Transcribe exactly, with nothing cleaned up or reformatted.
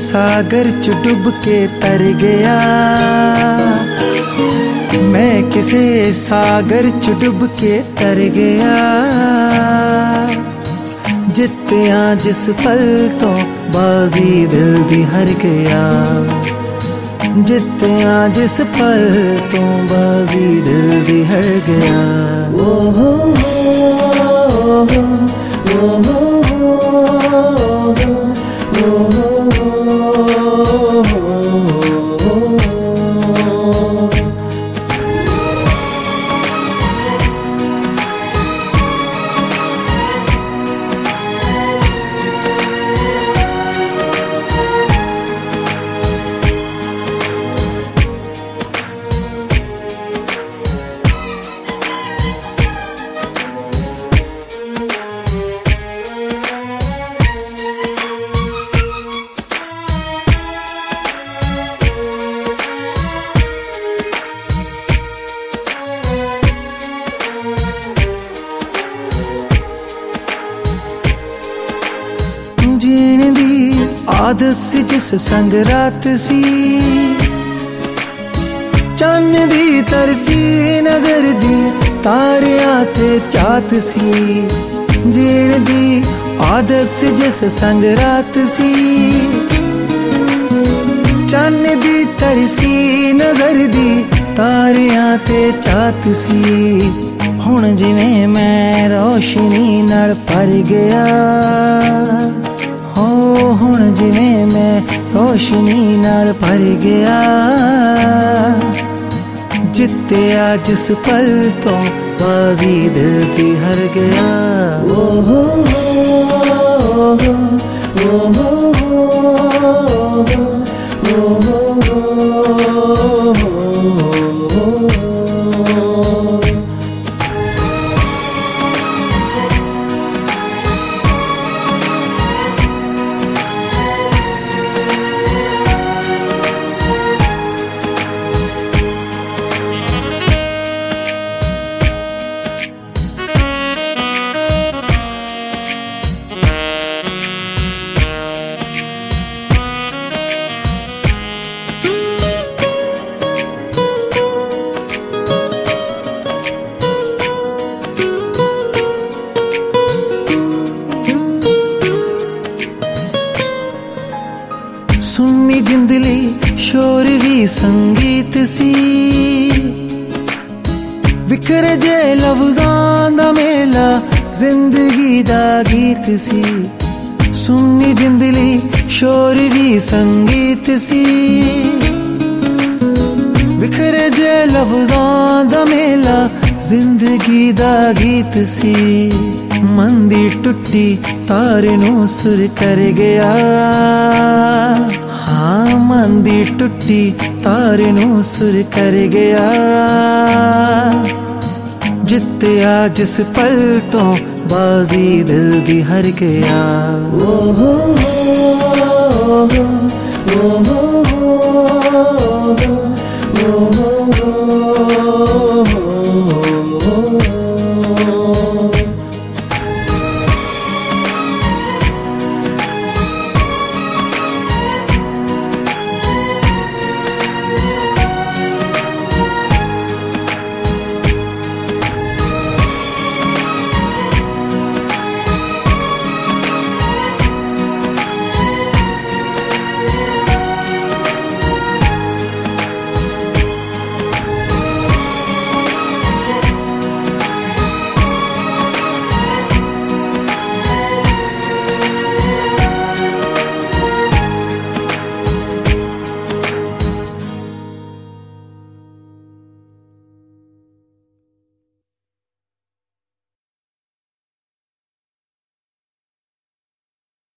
सागर च डुब के तर गया, मैं किसे सागर च डुब के तर गया। जित्तिया जिस पल तो बाजी दिल दी हार गया, जित्तिया जिस पल तो बाजी दिल दी हार गया। ओ हो हो हो हो जीण दी आदत सी जिस संग रात सी, चन्न दी तरसी नजर दी तारियां ते चात सी। जीण दी आदत सी जिस संग रात सी, चन्न दी तरसी नजर दी तारियां ते चात सी। हुण जिवें मैं रोशनी नाल भर गया, हुण जिवें मैं रोशनी नाल भर गया। जित्तिया जिस पल तो बाजी दिल दी हार गया। ओ हो हो हो हो सुन्नी जिंदली शोर भी संगीत सी, विखरे जे लफ्ज़ां दा मेला जिंदगी दा गीत सी। सुन्नी जिंदली शोर भी संगीत सी, विखरे जे लफ्ज़ां दा मेला जिंदगी दा गीत सी। मन दी टुट्टी तार नू सुर कर गया, हाँ मन दी टुट्टी तार नू सुर कर गया। जित्तिया जिस पल तो बाजी दिल दी हार गया। ओ हो हो हो हो।